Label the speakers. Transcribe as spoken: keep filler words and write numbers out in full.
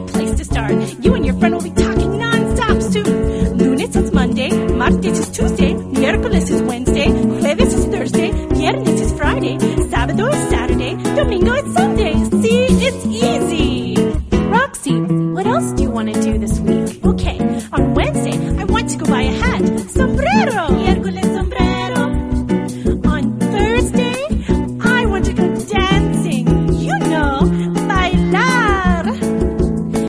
Speaker 1: great place to start. You and your friend will be talking non-stop soon. Lunes is Monday, martes is Tuesday, miércoles is Wednesday, jueves is Thursday, viernes is Friday, sábado is Saturday, domingo is Sunday. See, it's easy. Roxy, what else do you want to do this